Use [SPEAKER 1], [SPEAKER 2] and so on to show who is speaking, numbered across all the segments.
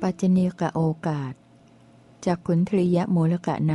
[SPEAKER 1] ปัจจเนกโอกาสจักขุนทริยมูลกะใน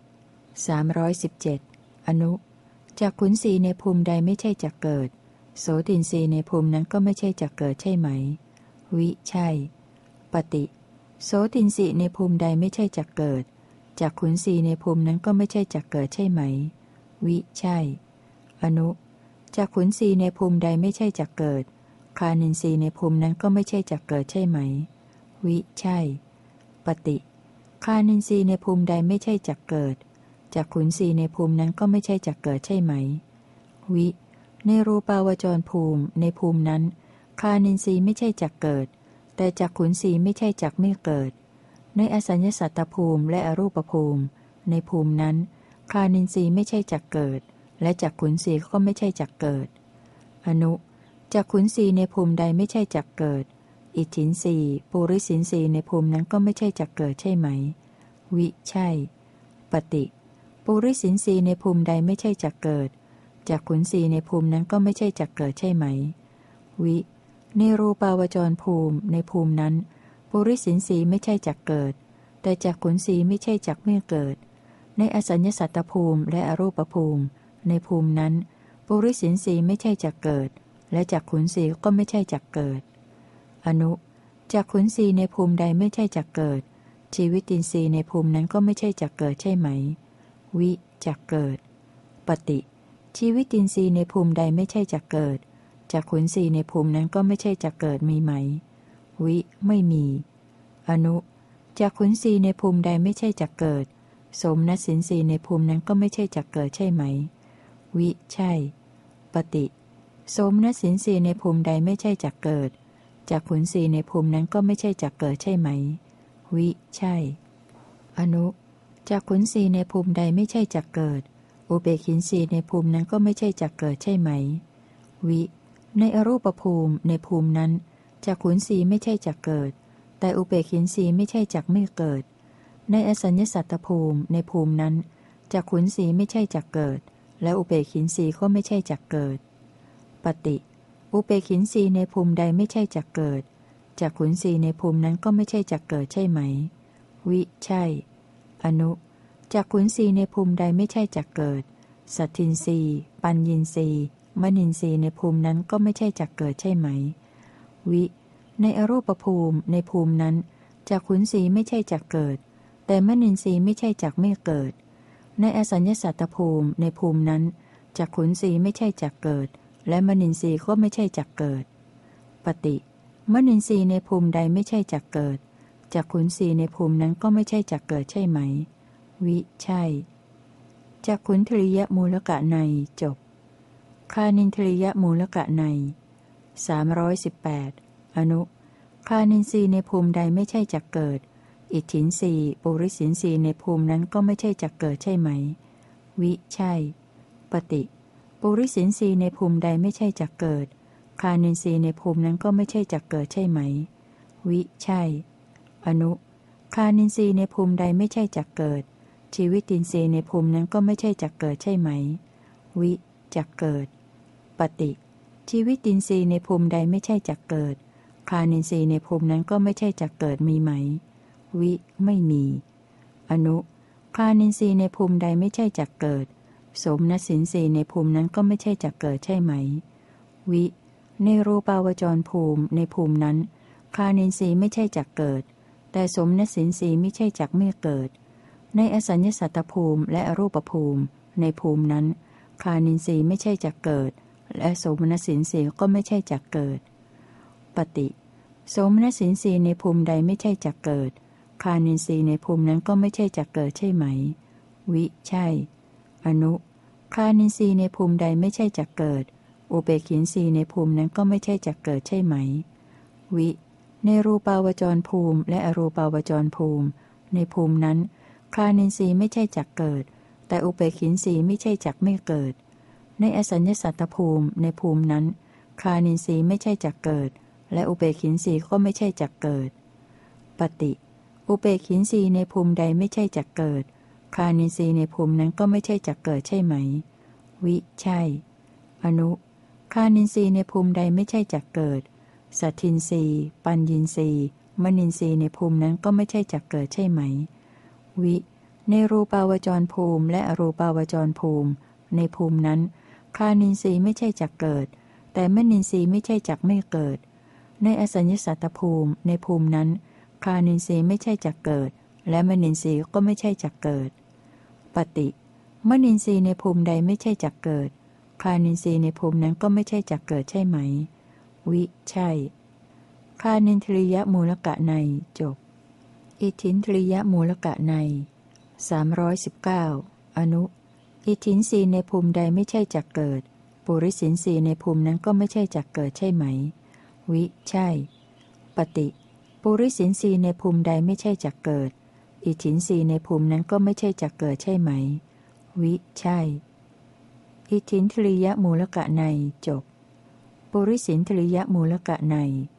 [SPEAKER 1] 317อนุจักขุนสีในภูมิใดไม่ใช่จักเกิดโสตินทรีย์ในภูมินั้นก็ไม่ใช่จักเกิดใช่ไหมวิใช่ปฏิโสตินทรีย์ในภูมิใดไม่ใช่จักเกิดจักขุนสีในภูมินั้นก็ไม่ใช่จักเกิดใช่ไหมวิใช่อนุจักขุนสีในภูมิใดไม่ใช่จักเกิดคานินทรีย์ในภูมินั้นก็ไม่ใช่จักเกิดใช่ไหมวิใช่ปฏิคานินทรีย์ในภูมิใดไม่ใช่จักเกิดจักขุนสีในภูมินั้นก็ไม่ใช่จักเกิดใช่ไหมวิในรูปาวจรภูมิในภูมินั้นคานินทรีย์ไม่ใช่จักเกิดแต่จักขุนสีไม่ใช่จักไม่เกิดในอสัญญสัตตภูมิและอรูปภูมิในภูมินั้นคานินทรีย์ไม่ใช่จักเกิดและจักขุนสีก็ไม่ใช่จักเกิดอนุจักขุนสีในภูมิใดไม่ใช่จักเกิดอิทธินสีปุริสินสีในภูมินั้นก็ไม่ใช่จักเกิดใช่ไหมวิใช่ปฏิปุริสินสีในภูมิใดไม่ใช่จักเกิดจักขุนสีในภูมินั้นก็ไม่ใช่จักเกิดใช่ไหมวิในรูปาวจรภูมิในภูมินั้นปุริสินสีไม่ใช่จักเกิดแต่จักขุนสีไม่ใช่จักไม่เกิดในอสัญญสัตตภูมิและอรูปภูมิในภูมินั้นปุริสินสีไม่ใช่จักเกิดและจักขุนสีก็ไม่ใช่จักเกิดอนุจักขุนสีในภูมิใดไม่ใช่จักเกิดชีวิตินทรีย์ในภูมินั้นก็ไม่ใช่จักเกิดใช่ไหมวิจักเกิดปฏิชีวิตินทรีย์ในภูมิใดไม่ใช่จักเกิดจักขุนสีในภูมินั้นก็ไม่ใช่จักเกิดมีไหมวิไม่มีอนุจักขุนสีในภูมิใดไม่ใช่จักเกิดสมนัสสินทรีย์ในภูมินั้นก็ไม่ใช่จักเกิดใช่ไหมวิใช่ปฏิสมนัสสินทรีย์ในภูมิใดไม่ใช่จักเกิดจักขุนสีในภูมินั้นก็ไม่ใช่จักเกิดใช่ไหมวิใช่อนุจักขุนสีในภูมิใดไม่ใช่จักเกิดอุเบกินสีในภูมินั้นก็ไม่ใช่จักเกิดใช่ไหมวิในอรูปภูมิในภูมินั้นจักขุนสีไม่ใช่จักเกิดแต่อุเบกินสีไม่ใช่จักไม่เกิดในอสัญญสัตตภูมิในภูมินั้นจักขุนสีไม่ใช่จักเกิดและอุเบกินสีก็ไม่ใช่จักเกิดปฏิอุเบกินสีในภูมิใดไม่ใช่จักเกิดจักขุนสีในภูมินั้นก็ไม่ใช่จักเกิดใช่ไหมวิใช่อนุจักขุนสีในภูมิใดไม่ใช่จักเกิดสัตทินสีปัญญินสีมณินสีในภูมินั้นก็ไม่ใช่จักเกิดใช่ไหมวิในอรูปภูมิในภูมินั้นจักขุนสีไม่ใช่จักเกิดแต่มณินสีไม่ใช่จักไม่เกิดในอสัญญสัตตภูมิในภูมินั้นจักขุนสีไม่ใช่จักเกิดและมณินสีก็ไม่ใช่จักเกิดปฏิมณินสีในภูมิใดไม่ใช่จักเกิดจักขุนสีในภูมินั้นก็ไม่ใช่จักเกิดใช่ไหมวิใช่จักขุนทริยมูลกะในจบคานินทริยมูลกะใน318อนุคานินสีในภูมิใดไม่ใช่จักเกิดอิทธินสีปุริสินสีในภูมินั้นก็ไม่ใช่จักเกิดใช่ไหมวิใช่ปฏิปุริสินสีในภูมิใดไม่ใช่จักเกิดคานินสีในภูมินั้นก็ไม่ใช่จักเกิดใช่ไหมวิใช่อนุคานินสีในภูมิใดไม่ใช่จักเกิดชีวิตินทรีย์ในภูมินั้นก็ไม่ใช่จักเกิดใช่ไหมวิจักเกิดปฏิชีวิตินทรีย์ในภูมิใดไม่ใช่จักเกิดคานินทรีย์ในภูมินั้นก็ไม่ใช่จักเกิดมีไหมวิไม่มีอนุคานินทรีย์ในภูมิใดไม่ใช่จักเกิดสมนัสสินทรีย์ในภูมินั้นก็ไม่ใช่จักเกิดใช่ไหมวิในรูปาวจรภูมิในภูมินั้นคานินทรีย์ไม่ใช่จักเกิดแต่สมนัสสินทรีย์ไม่ใช่จักไม่เกิดในอสัญญสัตตภูมิและอรูปภูมิในภูมินั้นคานินทรีย์ไม่ใช่จักเกิดและโสมนัสสินทรีย์ก็ไม่ใช่จักเกิดปฏิโสมนัสสินทรีย์ในภูมิใดไม่ใช่จักเกิดคานินทรีย์ในภูมินั้นก็ไม่ใช่จักเกิดใช่ไหมวิใช่อนุคานินทรีย์ในภูมิใดไม่ใช่จักเกิดอุเบกินทรีย์ในภูมินั้นก็ไม่ใช่จักเกิดใช่ไหมวิในรูปาวจรภูมิและอรูปาวจรภูมิในภูมินั้นคานินทรีย์ไม่ใช่จักเกิดแต่อุเบกินทรีย์ไม่ใช่จักไม่เกิดในอสัญญสัตตภูมิในภูมินั้นคานินทรีย์ไม่ใช่จักเกิดและอุเบกินทรีย์ก็ไม่ใช่จักเกิดปฏิอุเบกินทรีย์ในภูมิใดไม่ใช่จักเกิดคานินทรีย์ในภูมินั้นก็ไม่ใช่จักเกิดใช่ไหมวิใช่อนุคานินทรีย์ในภูมิใดไม่ใช่จักเกิดสัตทินทรีย์ปัญญินทรีย์มนินทรีย์ในภูมินั้นก็ไม่ใช่จักเกิดใช่ไหม วิในรูปาวจรภูมิและอรูปาวจรภูมิในภูมินั้นคานินทรีย์ไม่ใช่จักเกิดแต่มนินทรีย์ไม่ใช่จักไม่เกิดในอสัญญสัตตภูมิในภูมินั้นคานินทรีย์ไม่ใช่จักเกิดและมนินทรีย์ก็ไม่ใช่จักเกิดปฏิมนินทรีย์ในภูมิใดไม่ใช่จักเกิดคานินทรีย์ในภูมินั้นก็ไม่ใช่จักเกิดใช่ไหมวิใช่คานินทริยมูลกะในจบอิทธินทริยมูลกะใน319อนุอิทธินรีในภูมิใดไม่ใช่จักเกิดปุริสินรีในภูมินั้นก็ไม่ใช่จักเกิดใช่ไหมวิใช่ปฏิปุริสินรีในภูมิใดไม่ใช่จักเกิดอิทธินรีในภูมินั้นก็ไม่ใช่จักเกิดใช่ไหมวิใช่อิทธินทริยมูลกะในจบปุริสินทริยมูลกะใน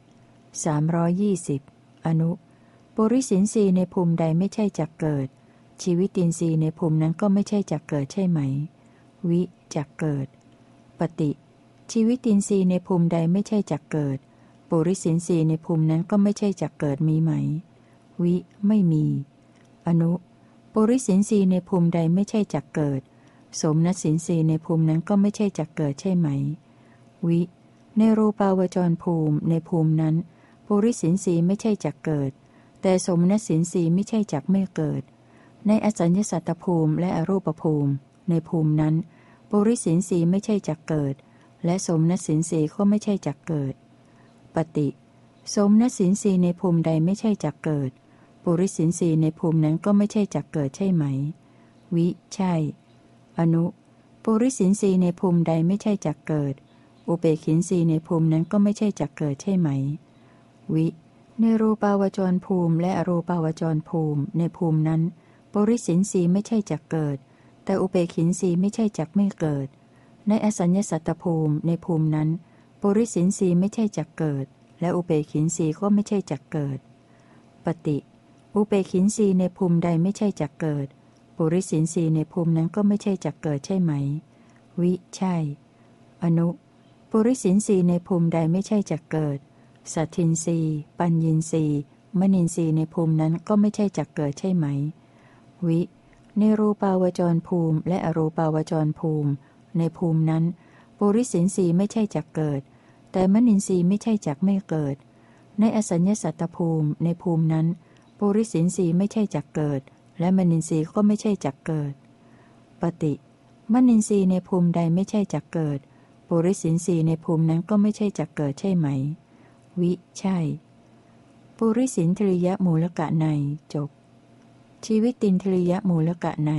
[SPEAKER 1] 320อนุปุริสินทรีย์ในภูมิใดไม่ใช่จักเกิดชีวิตินทรีย์ในภูมินั้นก็ไม่ใช่จักเกิดใช่ไหมวิจักเกิดปฏิชีวิตินทรีย์ในภูมิใดไม่ใช่จักเกิดปุริสินทรีย์ในภูมินั้นก็ไม่ใช่จักเกิดมีไหมวิไม่มีอนุปุริสินทรีย์ในภูมิใดไม่ใช่จักเกิดสมนัสสินทรีย์ในภูมินั้นก็ไม่ใช่จักเกิดใช่ไหมวิในรูปาวจรภูมิในภูมินั้นปุริสินทรีย์ไม่ใช่จักเกิดแต่สมนัสสินทรีย์ไม่ใช่จักไม่เกิดในอสัญญสัตตภูมิและอรูปภูมิในภูมินั้นปุริสินทรีย์ไม่ใช่จักเกิดและสมนัสสินทรีย์ก็ไม่ใช่จักเกิดปฏิสมนัสสินทรีย์ในภูมิใดไม่ใช่จักเกิดปุริสินทรีย์ในภูมินั้นก็ไม่ใช่จักเกิดใช่ไหมวิใช่อนุปุริสินทรีย์ในภูมิใดไม่ใช่จักเกิดอุเบกขินทรีย์ในภูมินั้นก็ไม่ใช่จักเกิดใช่ไหมวิในรูปาวจรภูมิและอรูปาวจรภูมิในภูมินั้นปุริสินทรีย์ไม่ใช่จักเกิดแต่อุเบกขินทรีย์ไม่ใช่จักไม่เกิดในอสัญญสัตตภูมิในภูมินั้นปุริสินทรีย์ไม่ใช่จักเกิดและอุเบกขินทรีย์ก็ไม่ใช่จักเกิดปฏิอุเบกขินทรีย์ในภูมิใดไม่ใช่จักเกิดปุริสินทรีย์ในภูมินั้นก็ไม่ใช่จักเกิดใช่ไหมวิใช่อนุปุริสินทรีย์ในภูมิใดไม่ใช่จักเกิดสัททินทรีย์ปัญญินทรีย์มนินทรีย์ในภูมินั้นก็ไม่ใช่จักเกิดใช่ไหมวิในรูปาวจรภูมิและอรูปาวจรภูมิในภูมินั้นปุริสินทรีย์ไม่ใช่จักเกิดแต่มนินทรีย์ไม่ใช่จักไม่เกิดในอสัญญสัตตภูมิในภูมินั้นปุริสินทรีย์ไม่ใช่จักเกิดและมนินทรีย์ก็ไม่ใช่จักเกิดปฏิมนินทรีย์ในภูมิใดไม่ใช่จักเกิดปุริสินทรีย์ในภูมินั้นก็ไม่ใช่จักเกิดใช่ไหมวิใช่ปุริสินทริยมูลกะในจบชีวิตินทริยมูลกะใน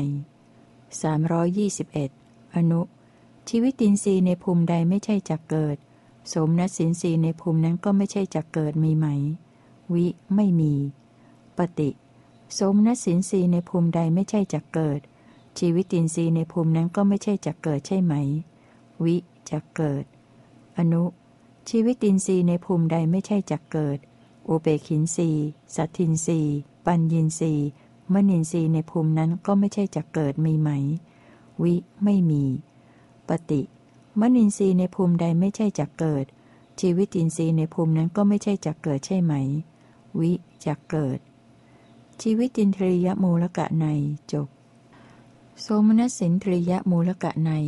[SPEAKER 1] 321อนุชีวิตินทรีย์ในภูมิใดไม่ใช่จักเกิดสมนัสสินทรีย์ในภูมินั้นก็ไม่ใช่จักเกิดมีไหมวิไม่มีปฏิสมนัสสินทรีย์ในภูมิใดไม่ใช่จักเกิดชีวิตินทรีย์ในภูมินั้นก็ไม่ใช่จักเกิดใช่ไหมวิจักเกิดอนุชีวิตินทรีย์ในภูมิใดไม่ใช่จักเกิดอุเบกขินทรีย์สัททินทรีย์ปัญญินทรีย์มนินทรีย์ในภูมินั้นก็ไม่ใช่จักเกิดมีไหมวิไม่มีปฏิมนินทรีย์ในภูมิใดไม่ใช่จักเกิดชีวิตินทรีย์ในภูมินั้นก็ไม่ใช่จักเกิดใช่ไหมวิจักเกิดชีวิตินทริยมูลกะในจบโสมนัสสินทริยมูลกะใน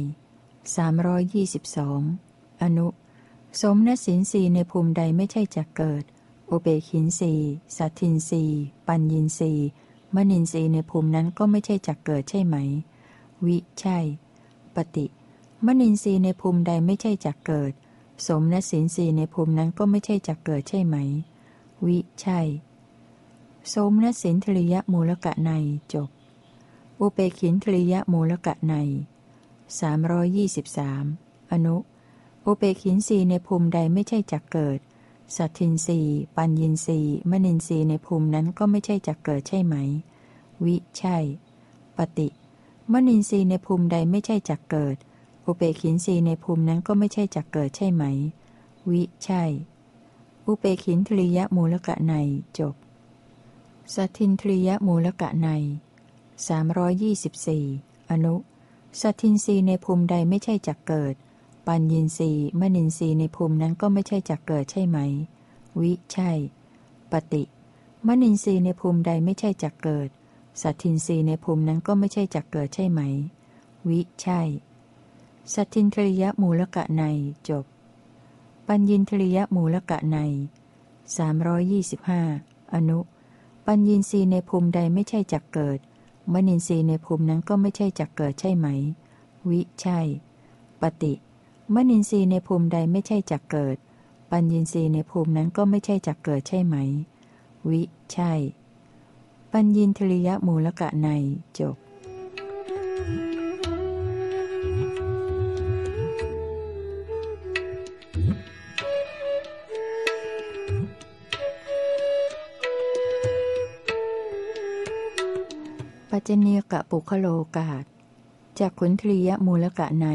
[SPEAKER 1] 322อนุสมนัสสินทรีย์ในภูมิใดไม่ใช่จักเกิดอุเบกขินทรีย์สัททินทรีย์ปัญญินทรีย์มนินทรีย์ในภูมินั้นก็ไม่ใช่จักเกิดใช่ไหมวิใช่ปฏิมนินทรีย์ในภูมิใดไม่ใช่จักเกิดสมนัสสินทรีย์ในภูมินั้นก็ไม่ใช่จักเกิดใช่ไหมวิใช่โสมนัสสินทริยมูลกะในจบอุเบกขินทริยมูลกะใน323อนุอุเบกขินทรีย์ในภูมิใดไม่ใช่จักเกิดสัททินทรีย์ปัญญินทรีย์มนินทรีย์ในภูมินั้นก็ไม่ใช่จักเกิดใช่ไหมวิใช่ปฏิมนินทรีย์ในภูมิใดไม่ใช่จักเกิดอุเบกขินทรีย์ในภูมินั้นก็ไม่ใช่จักเกิดใช่ไหมวิใช่อุเบกขินทริยมูลกะในจบสัททินทริยมูลกะใน324อนุสัททินทรีย์ในภูมิใดไม่ใช่จักเกิดปัญญินทรีย์มนินทรีย์ในภูมินั้นก็ไม่ใช่จักเกิดใช่ไหมวิใช่ปฏิมนินทรีย์ในภูมิใดไม่ใช่จักเกิดสัตทินทรีย์ในภูมินั้นก็ไม่ใช่จักเกิดใช่ไหมวิใช่สัตทินทริยมูลกะในจบปัญญินทริยมูลกะใน325อนุปัญญินทรีย์ในภูมิใดไม่ใช่จักเกิดมนินทรีย์ในภูมินั้นก็ไม่ใช่จักเกิดใช่ไหมวิใช่ปฏิมนินทรีย์ในภูมิใดไม่ใช่จักเกิดปัญญินทรีย์ในภูมินั้นก็ไม่ใช่จักเกิดใช่ไหมวิใช่ปัญญินทริยมูลกะในจบปัจจเนียกะปุคโลกาศจากขุนทริยมูลกะใน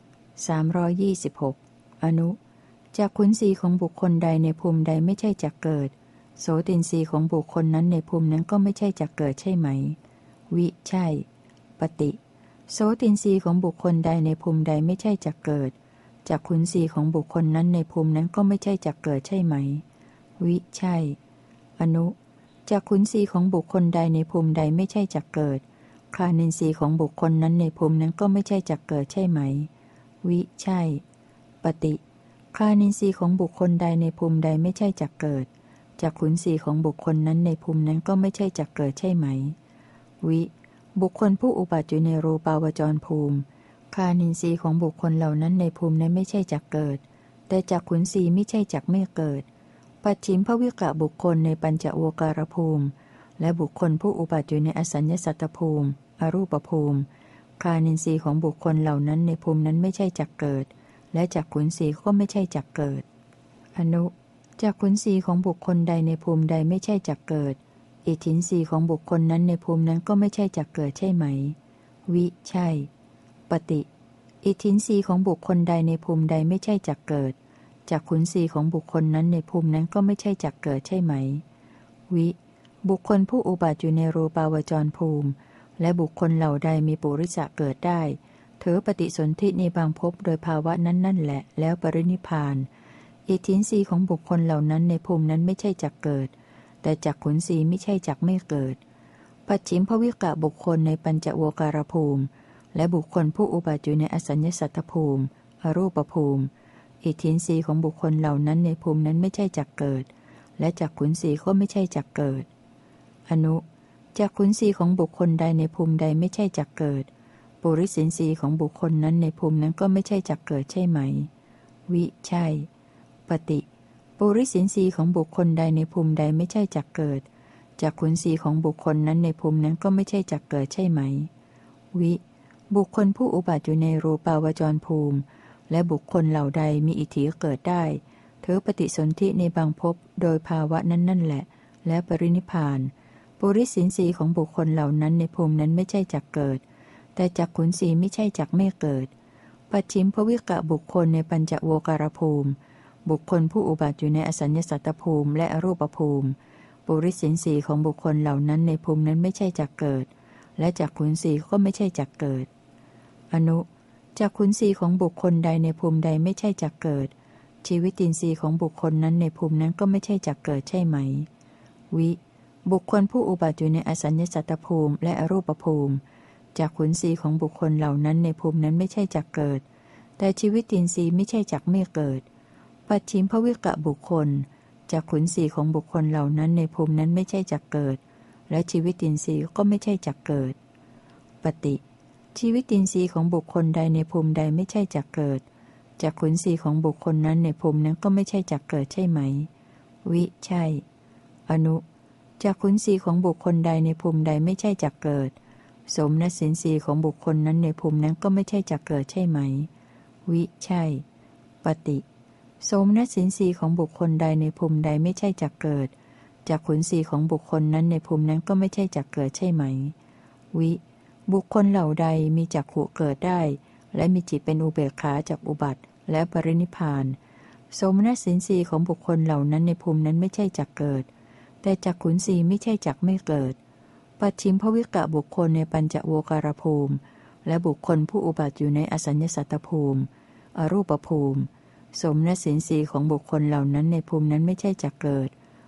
[SPEAKER 1] 326อนุจากขุนศีของบุคคลใดในภูมิใดไม่ใช่จักเกิดโสตินทรีย์ของบุคคลนั้นในภูมินั้นก็ไม่ใช่จักเกิดใช่ไหมวิใช่ปฏิโสตินทรีย์ของบุคคลใดในภูมิใดไม่ใช่จักเกิดจากขุนศีของบุคคลนั้นในภูมินั้นก็ไม่ใช่จักเกิดใช่ไหมวิใช่อนุจากขุนศีของบุคคลใดในภูมิใดไม่ใช่จักเกิดคานินทรีย์ของบุคคลนั้นในภูมินั้นก็ไม่ใช่จักเกิดใช่ไหมวิใช่ปฏิคานินทรีย์ของบุคคลใดในภูมิใดไม่ใช่จักเกิดจากขุนศีของบุคคลนั้นในภูมินั้นก็ไม่ใช่จักเกิดใช่ไหมวิบุคคลผู้อุบัติอยู่ในรูปาวจรภูมิคานินทรีย์ของบุคคลเหล่านั้นในภูมินั้นไม่ใช่จักเกิดแต่จากขุนศีไม่ใช่จักไม่เกิดปัจฉิมภวิกะบุคคลในปัญจโวการภูมิและบุคคลผู้อุบัติอยู่ในอสัญญสัตตภูมิอรูปภูมิคานินทรีย์ของบุคคลเหล่านั้นในภูมินั้นไม่ใช่จักเกิดและจากขุนศีก็ไม่ใช่จักเกิดอนุจากขุนศีของบุคคลใดในภูมิใดไม่ใช่จักเกิดอิทธินรีของบุคคลนั้นในภูมินั้นก็ไม่ใช่จักเกิดใช่ไหมวิใช่ปฏิอิทธินรีของบุคคลใดในภูมิใดไม่ใช่จักเกิดจากขุนศีของบุคคลนั้นในภูมินั้นก็ไม่ใช่จักเกิดใช่ไหมวิบุคคลผู้อุบัติอยู่ในรูปาวจรภูมิและบุคคลเหล่าใดมีปุริสะเกิดได้เถอปฏิสนธิในบางภพโดยภาวะนั้นนั่นแหละแล้วปรินิพพานอิทธินรีของบุคคลเหล่านั้นในภูมินั้นไม่ใช่จักเกิดแต่จากขุนศีไม่ใช่จักไม่เกิดปัจฉิมภวิกะบุคคลในปัญจโวการภูมิและบุคคลผู้อุบัติอยู่ในอสัญญสัตตภูมิอรูปภูมิอิทธินรีของบุคคลเหล่านั้นในภูมินั้นไม่ใช่จักเกิดและจากขุนศีก็ไม่ใช่จักเกิดอนุจากขุนศีของบุคคลใดในภูมิใดไม่ใช่จักเกิดปุริสินทรีย์ของบุคคลนั้นในภูมินั้นก็ไม่ใช่จักเกิดใช่ไหมวิใช่ปฏิปุริสินทรีย์ของบุคคลใดในภูมิใดไม่ใช่จักเกิดจากขุนศีของบุคคลนั้นในภูมินั้นก็ไม่ใช่จักเกิดใช่ไหมวิบุคคลผู้อุบัติอยู่ในรูปาวจรภูมิและบุคคลเหล่าใดมีอิทธิเกิดได้เถอปฏิสนธิในบางภพโดยภาวะนั้นนั่นแหละและปรินิพพานปุริสินทรีย์ของบุคคลเหล่านั้นในภูมินั้นไม่ใช่จักเกิดแต่จากขุนศีไม่ใช่จักไม่เกิดปัจฉิมภวิกะบุคคลในปัญจโวการภูมิบุคคลผู้อุบัติอยู่ในอสัญญสัตตภูมิและอรูปภูมิปุริสินทรีย์ของบุคคลเหล่านั้นในภูมินั้นไม่ใช่จักเกิดและจากขุนศีก็ไม่ใช่จักเกิดอนุจากขุนศีของบุคคลใดในภูมิใดไม่ใช่จักเกิดชีวิตินทรีย์ของบุคคลนั้นในภูมินั้นก็ไม่ใช่จักเกิดใช่ไหมวิบุคคลผู้อุบัติอยู่ในอสัญญสัตตภูมิและอรูปภูมิจากขุนศีของบุคคลเหล่านั้นในภูมินั้นไม่ใช่จักเกิดแต่ชีวิตินทรีย์ไม่ใช่จักไม่เกิดปัจฉิมภวิกะบุคคลจากขุนศีของบุคคลเหล่านั้นในภูมินั้นไม่ใช่จักเกิดและชีวิตินทรีย์ก็ไม่ใช่จักเกิดปฏิชีวิตินทรีย์ของบุคคลใดในภูมิใดไม่ใช่จักเกิดจากขุนศีของบุคคลนั้นในภูมินั้นก็ไม่ใช่จักเกิดใช่ไหมวิใช่อนุจากขุนศีของบุคคลใดในภูมิใดไม่ใช่จักเกิดสมณสินทรีย์ของบุคคลนั้นในภูมินั้นก็ไม่ใช่จักเกิดใช่ไหมวิใช่ปฏิโสมนัสสินทรีย์ของบุคคลใดในภูมิใดไม่ใช่จักเกิดจากขุนศีของบุคคลนั้นในภูมินั้นก็ไม่ใช่จักเกิดใช่ไหมวิบุคคลเหล่าใดมีจักขุเกิดได้และมีจิตเป็นอุเบกขาจากอุบัติและปรินิพพานโสมนัสสินทรีย์ของบุคคลเหล่านั้นในภูมินั้นไม่ใช่จักเกิดแต่จากขุนศีไม่ใช่จักไม่เกิดปัจฉิมภวิกะบุคคลในปัญจโวการภูมิและบุคคลผู้อุบัติอยู่ในอสัญญสัตตภูมิอรูปภูมิสมณสินทรีย์ของบุคคลเหล่านั้นในภูมินั้นไม่ใช่จักเกิด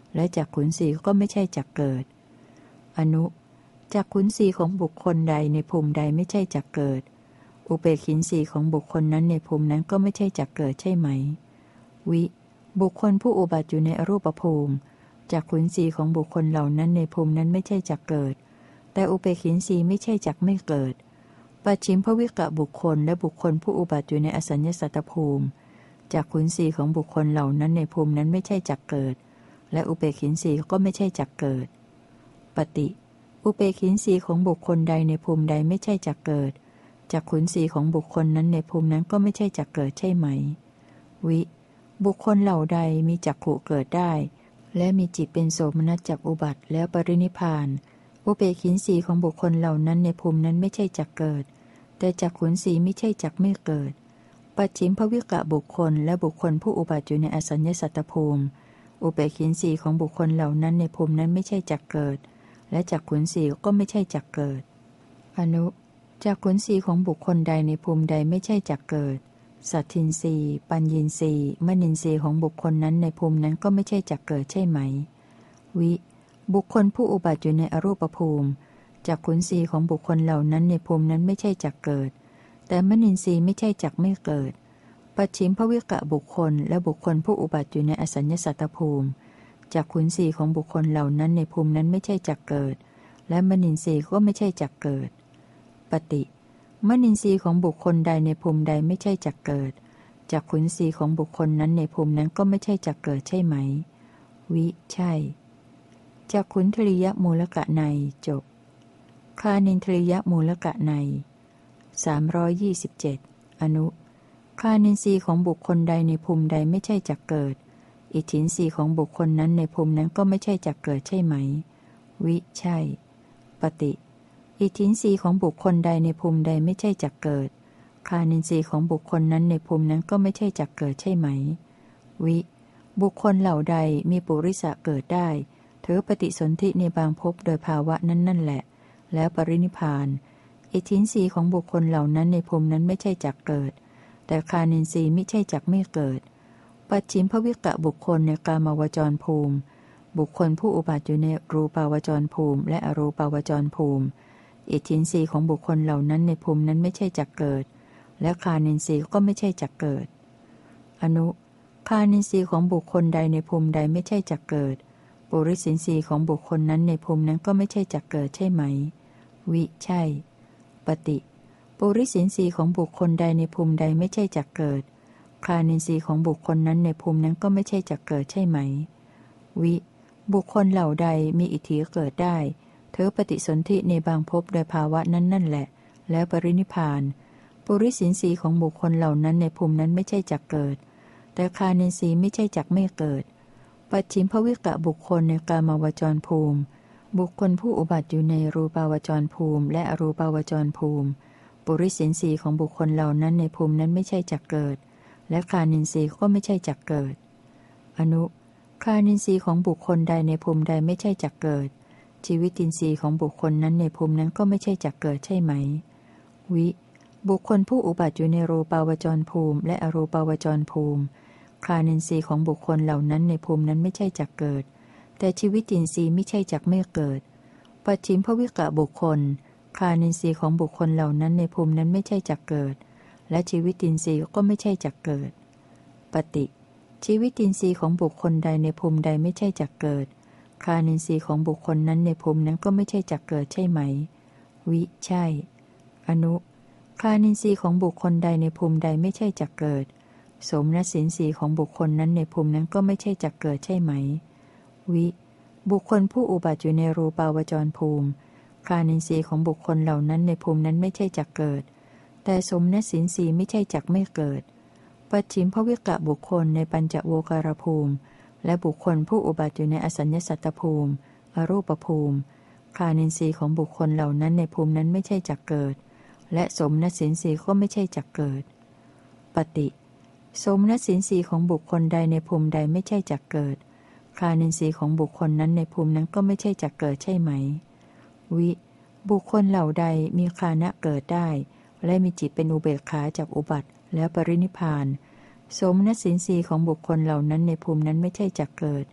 [SPEAKER 1] และจักขุนสีก็ไม่ใช่จักเกิดอนุจักขุนสีของบุคคลใดในภูมิใดไม่ใช่จักเกิดอุเบกขินสีของบุคคลนั้นในภูมินั้นก็ไม่ใช่จักเกิดใช่ไหมวิบุคคลผู้อุบัติอยู่ในอรูปภูมิจักขุนสีของบุคคลเหล่านั้นในภูมินั้นไม่ใช่จักเกิดแต่อุเบกขินสีไม่ใช่จักไม่เกิดปัจฉิมภวิกะบุคคลและบุคคลผู้อุบัติอยู่ในอสัญญสัตตภูมิจักขุนสีของบุคคลเหล่านั้นในภูมินั้นไม่ใช่จักเกิดและอุเบกขินสีก็ไม่ใช่จักเกิดปฏิอุเบกขินสีของบุคคลใดในภูมิใดไม่ใช่จักเกิดจักขุนสีของบุคคลนั้นในภูมินั้นก็ไม่ใช่จักเกิดใช่ไหมวิบุคคลเหล่าใดมีจักขุเกิดได้และมีจิตเป็นโสมนัสจักอุบัติแล้วปรินิพพานอุเบกขินสีของบุคคลเหล่านั้นในภูมินั้นไม่ใช่จักเกิดแต่จักขุนสีไม่ใช่จักไม่เกิดปัจฉิมภวิกะบุคคลและบุคคลผู้อุบัติอยู่ในอสัญญสัตตภูมิอุเบกขินสีของบุคคลเหล่านั้นในภูมินั้นไม่ใช่จักเกิดและจักขุนสีก็ไม่ใช่จักเกิดอนุจักขุนสีของบุคคลใดในภูมิใดไม่ใช่จักเกิดสัตทินรีปัญญินรีมนินทรีย์ของบุคคลนั้นในภูมินั้นก็ไม่ใช่จักเกิดใช่ไหมวิบุคคลผู้อุบัติอยู่ในอรูปภูมิจักขุนสีของบุคคลเหล่านั้นในภูมินั้นไม่ใช่จักเกิดแต่มนินทรีย์ไม่ใช่จักไม่เกิดปัจฉิมภวิกะบุคคลและบุคคลผู้อุบัติอยู่ในอสัญญสัตตภูมิจักขุนสีของบุคคลเหล่านั้นในภูมินั้นไม่ใช่จักเกิดและมนินทรีย์ก็ไม่ใช่จักเกิดปฏิมนินทรีย์ของบุคคลใดในภูมิใดไม่ใช่จักเกิดจักขุนสีของบุคคลนั้นในภูมินั้นก็ไม่ใช่จักเกิดใช่ไหมวิใช่จักขุนทริยมูลกะในจบคานินทริยมูลกะใน327อนุคานินทรีย์ของบุคคลใดในภูมิใดไม่ใช่จักเกิดอิทธินทรีย์ของบุคคลนั้นในภูมินั้นก็ไม่ใช่จักเกิดใช่ไหมวิใช่ปฏิอิทธินทรีย์ของบุคคลใดในภูมิใดไม่ใช่จักเกิดคานินทรีย์ของบุคคลนั้นในภูมินั้นก็ไม่ใช่จักเกิดใช่ไหมวิบุคคลเหล่าใดมีปุริสะเกิดได้ถือปฏิสนธิในบางภพโดยภาวะนั้นนั่นแหละแล้วปรินิพพานอิทธินทรีย์ของบุคคลเหล่านั้นในภูมินั้นไม่ใช่จักเกิดแต่คานินทรีย์ไม่ใช่จักไม่เกิดปัจฉิมภวิกะบุคคลในกามวจรภูมิบุคคลผู้อุบัติอยู่ในรูปาวจรภูมิและอรูปาวจรภูมิอิทธินทรีย์ของบุคคลเหล่านั้นในภูมินั้นไม่ใช่จักเกิดและคานินทรีย์ก็ไม่ใช่จักเกิดอนุคานินทรีย์ของบุคคลใดในภูมิใดไม่ใช่จักเกิดปุริสินทรีย์ของบุคคลนั้นในภูมินั้นก็ไม่ใช่จักเกิดใช่ไหมวิใช่ปฏิปุริสินทรีย์ของบุคคลใดในภูมิใดไม่ใช่จักเกิดคานินทรีย์ของบุคคลนั้นในภูมินั้นก็ไม่ใช่จักเกิดใช่ไหมวิบุคคลเหล่าใดมีอิทธิเกิดได้เธอปฏิสนธิในบางภพโดยภาวะนั้นนั่นแหละแล้วปรินิพพานปุริสินทรีย์ของบุคคลเหล่านั้นในภูมินั้นไม่ใช่จักเกิดแต่คานินทรีย์ไม่ใช่จักไม่เกิดปัจฉิมภวิกะบุคคลในกามวจรภูมิบุคคลผู้อุบัติอยู่ในรูปาวจรภูมิและอรูปาวจรภูมิปุริสินทรีย์ของบุคคลเหล่านั้นในภูมินั้นไม่ใช่จักเกิดและคานินทรีย์ก็ไม่ใช่จักเกิดอนุคานินทรีย์ของบุคคลใดในภูมิใดไม่ใช่จักเกิดชีวิตินทรีย์ของบุคคลนั้นในภูมินั้นก็ไม่ใช่จักเกิดใช่ไหมวิบุคคลผู้อุบัติอยู่ในรูปาวจรภูมิและอรูปาวจรภูมิคานินทรีย์ของบุคคลเหล่านั้นในภูมินั้นไม่ใช่จักเกิดแต่ชีวิตินทรีย์ไม่ใช่จักไม่เกิดปัจฉิมภวิกะบุคคลคานินทรีย์ของบุคคลเหล่านั้นในภูมินั้นไม่ใช่จักเกิดและชีวิตินทรีย์ก็ไม่ใช่จักเกิดปฏิชีวิตินทรีย์ของบุคคลใดในภูมิใดไม่ใช่จักเกิดคานินทรีย์ของบุคคลนั้นในภูมินั้นก็ไม่ใช่จักเกิดใช่ไหมวิใช่อนุคานินทรีย์ของบุคคลใดในภูมิใดไม่ใช่จักเกิดสมณสินทรีย์ของบุคคลนั้นในภูมินั้นก็ไม่ใช่จักเกิดใช่ไหมวิบุคคลผู้อุบัติอยู่ในรูปาวจรภูมิคานินทรีย์ของบุคคลเหล่านั้นในภูมินั้นไม่ใช่จักเกิดแต่สมณสินทรีย์ไม่ใช่จักไม่เกิดปัจฉิมภวิกะบุคคลในปัญจโวการภูมิและบุคคลผู้อุบัติอยู่ในอสัญญสัตตภูมิอรูปภูมิคานินทรีย์ของบุคคลเหล่านั้นในภูมินั้นไม่ใช่จักเกิดและสมณสินทรีย์ก็ไม่ใช่จักเกิดปฏิสมณสินทรีย์ของบุคคลใดในภูมิใดไม่ใช่จักเกิดคานินทรีย์ของบุคคลนั้นในภูมินั้นก็ไม่ใช่จักเกิดใช่ไหมวิบุคคลเหล่าใดมีคานะเกิดได้และมีจิตเป็นอุเบกขาจากอุบัติแล้วปรินิพพานสมณสินทรีย์ของบุคคลเหล่านั้นในภูมินั้นไม่ใช่จักเกิด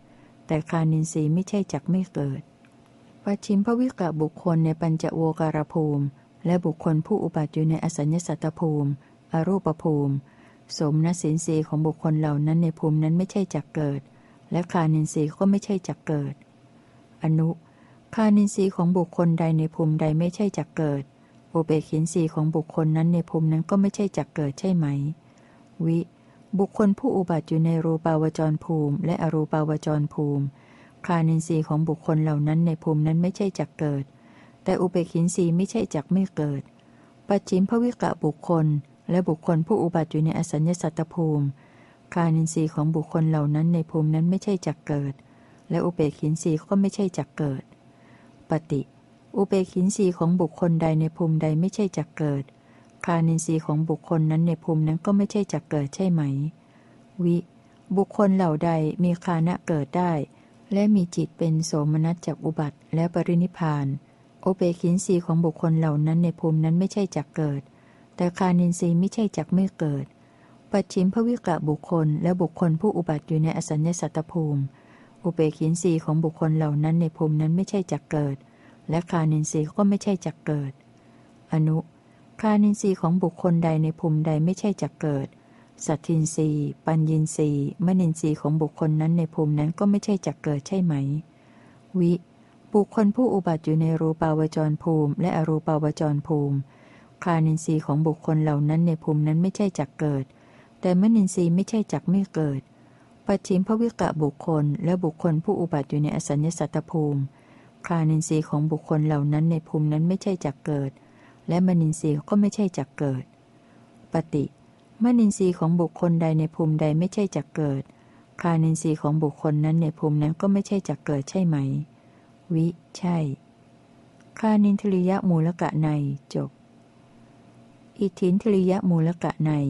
[SPEAKER 1] แต่คานินทรีย์ไม่ใช่จักไม่เกิดปัจฉิมภวิกะบุคคลในปัญจโวการภูมิและบุคคลผู้อุบัติอยู่ในอสัญญสัตตภูมิอรูปภูมิสมณสินทรีย์ของบุคคลเหล่านั้นในภูมินั้นไม่ใช่จักเกิดและคานินทรีย์ก็ไม่ใช่จักเกิดอนุคานินทรีย์ของบุคคลใดในภูมิใดไม่ใช่จักเกิดอุเบกขินทรีย์ของบุคคลนั้นในภูมินั้นก็ไม่ใช่จักเกิดใช่ไหมวิบุคคลผู้อุบัติอยู่ในรูปาวจรภูมิและอรูปาวจรภูมิคานินทรีย์ของบุคคลเหล่านั้นในภูมินั้นไม่ใช่จักเกิดแต่อุเบกขินทรีย์ไม่ใช่จักไม่เกิดปัจฉิมภวิกะบุคคลและบุคคลผู้อุบัติอยู่ในอสัญญสัตตภูมิคานินทรีย์ของบุคคลเหล่านั้นในภูมินั้นไม่ใช่จักเกิดและอุเบกขินทรีย์ก็ไม่ใช่จักเกิดปฏิอุเบกขินทรีย์ของบุคคลใดในภูมิใดไม่ใช่จักเกิดคานินทรีย์ของบุคคลนั้นในภูมินั้นก็ไม่ใช่จักเกิดใช่ไหมวิบุคคลเหล่าใดมีคานะเกิดได้และมีจิตเป็นโสมนัสจากอุบัติและปรินิพพานอุเบกขินทรีย์ของบุคคลเหล่านั้นในภูมินั้นไม่ใช่จักเกิดแต่คานินทรีย์ไม่ใช่จักไม่เกิดปัจฉิมภวิกะบุคคลและบุคคลผู้อุบัติอยู่ในอสัญญสัตตภูมิอุเบกขินทรีย์ของบุคคลเหล่านั้นในภูมินั้นไม่ใช่จักเกิดและคานินทรีย์ก็ไม่ใช่จักเกิดอนุคานินทรีย์ของบุคคลใดในภูมิใดไม่ใช่จักเกิดสัตทินทรีย์ปัญญินทรีย์มนินทรีย์ของบุคคลนั้นในภูมินั้นก็ไม่ใช่จักเกิดใช่ไหมวิบุคคลผู้อุบัติอยู่ในรูปาวจรภูมิและอรูปาวจรภูมิคานินทรีย์ของบุคคลเหล่านั้นในภูมินั้นไม่ใช่จักเกิดแต่มนินทรีย์ไม่ใช่จักไม่เกิดปัจฉิมภวิกะบุคคลและบุคคลผู้อุบัติอยู่ในอสัญญสัตตภูมิคานินทรีย์ของบุคคลเหล่านั้นในภูมินั้นไม่ใช่จักเกิดและมนินทรีย์ก็ไม่ใช่จักเกิดปฏิมนินทรีย์ของบุคคลใดในภูมิใดไม่ใช่จักเกิดคานินทรีย์ของบุคคลนั้นในภูมินั้นก็ไม่ใช่จักเกิดใช่ไหมวิใช่คานินทริยมูลกะในจบอิทธินทริยมูลกะใน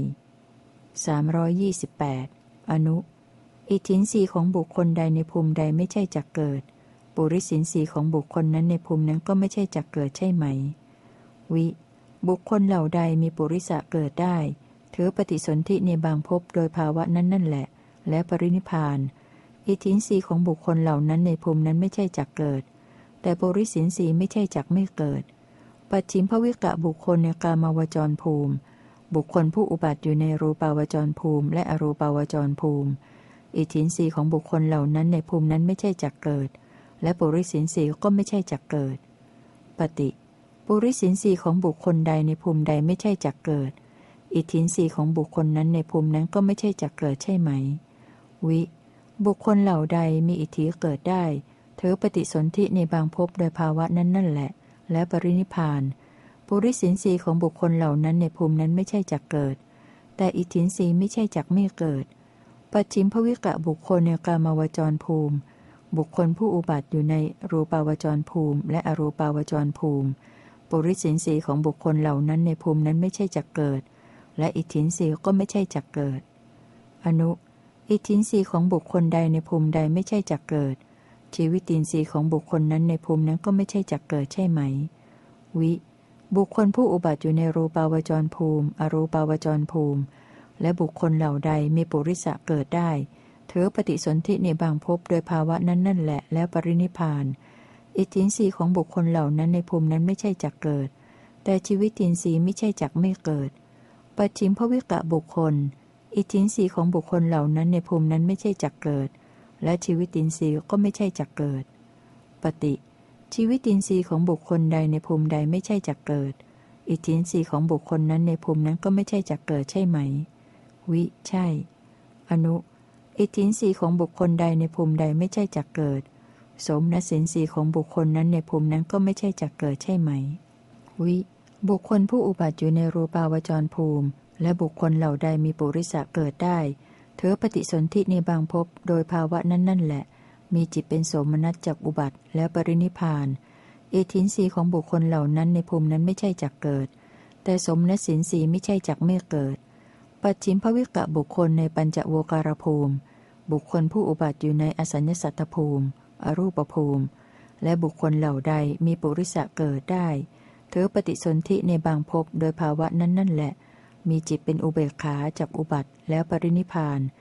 [SPEAKER 1] 328อนุอิทธินทรีย์ของบุคคลใดในภูมิใดไม่ใช่จักเกิดปุริสินทรีย์ของบุคคลนั้นในภูมินั้นก็ไม่ใช่จักเกิดใช่ไหมวิบุคคลเหล่าใดมีปุริสะเกิดได้ถือปฏิสนธิในบางภพโดยภาวะนั้นนั่นแหละและปรินิพพานอิทธินทรีย์ของบุคคลเหล่านั้นในภูมินั้นไม่ใช่จักเกิดแต่ปุริสินทรีย์ไม่ใช่จักไม่เกิดปัจฉิมภวิกะบุคคลในกามาวจรภูมิบุคคลผู้อุบัติอยู่ในรูปาวจรภูมิและอรูปาวจรภูมิอิทธินทรีย์ของบุคคลเหล่านั้นในภูมินั้นไม่ใช่จักเกิดและปุริสินทรีย์ก็ไม่ใช่จักเกิดปฏิปุริสินทรีย์ของบุคคลใดในภูมิใดไม่ใช่จักเกิดอิทธินทรีย์ของบุคคลนั้นในภูมินั้นก็ไม่ใช่จักเกิดใช่ไหมวิบุคคลเหล่าใดมีอิทธิเกิดได้ถือปฏิสนธิในบางภพโดยภาวะนั้นนั่นแหละและปรินิพพานปุริสินทรีย์ของบุคคลเหล่านั้นในภูมินั้นไม่ใช่จักเกิดแต่อิทธินทรีย์ไม่ใช่จักไม่เกิดปัจฉิมภวิกะบุคคลในกามาวจรภูมิบุคคลผู้อุบัติอยู่ในรูปาวจรภูมิและอรูปาวจรภูมิปุริสินทรีย์ของบุคคลเหล่านั้นในภูมินั้นไม่ใช่จักเกิดและอิทธินทรีย์ก็ไม่ใช่จักเกิดอนุอิทธินทรีย์ของบุคคลใดในภูมิใดไม่ใช่จักเกิดชีวิตินทรีย์ของบุคคลนั้นในภูมินั้นก็ไม่ใช่จักเกิดใช่ไหมวิบุคคลผู้อุบัติอยู่ในรูปาวจรภูมิอรูปาวจรภูมิและบุคคลเหล่าใดมีปุริสะเกิดได้ถือปฏิสนธิในบางภพโดยภาวะนั้นนั่นแหละแล้วปรินิพพานอิทธินทรีย์ของบุคคลเหล่านั้นในภูมินั้นไม่ใช่จักเกิดแต่ชีวิตินทรีย์ไม่ใช่จักไม่เกิดปัจฉิมภวิกะบุคคลอิทธินทรีย์ของบุคคลเหล่านั้นในภูมินั้นไม่ใช่จักเกิดและชีวิตินทรีย์ก็ไม่ใช่จักเกิดปฏิชีวิตินทรีย์ของบุคคลใดในภูมิใดไม่ใช่จักเกิดอิทธินทรีย์ของบุคคลนั้นในภูมินั้นก็ไม่ใช่จักเกิดใช่ไหมวิใช่อนุอิทธินทรีย์ของบุคคลใดในภูมิใดไม่ใช่จักเกิดสมณสินทรีย์ของบุคคลนั้นในภูมินั้นก็ไม่ใช่จักเกิดใช่ไหมวิบุคคลผู้อุบัติอยู่ในรูปาวจรภูมิและบุคคลเหล่าใดมีปุริสะเกิดได้ถือปฏิสนธิในบางภพโดยภาวะนั้นนั่นแหละมีจิตเป็นโสมนัสจากอุบัติและปรินิพพานอิทธินทรีย์ของบุคคลเหล่านั้นในภูมินั้นไม่ใช่จักเกิดแต่สมณสินทรีย์ไม่ใช่จักไม่เกิดปัจฉิมภวิกะบุคคลในปัญจโวการภูมิบุคคลผู้อุบัติอยู่ในอสัญญสัตตภูมิอรูปภูมิและบุคคลเหล่าใดมีปุริสะเกิดได้ถือปฏิสนธิในบางภพโดยภาวะนั้นนั่นแหละมีจิตเป็นอุเบกขาจากอุบัติแล้วปรินิพพาน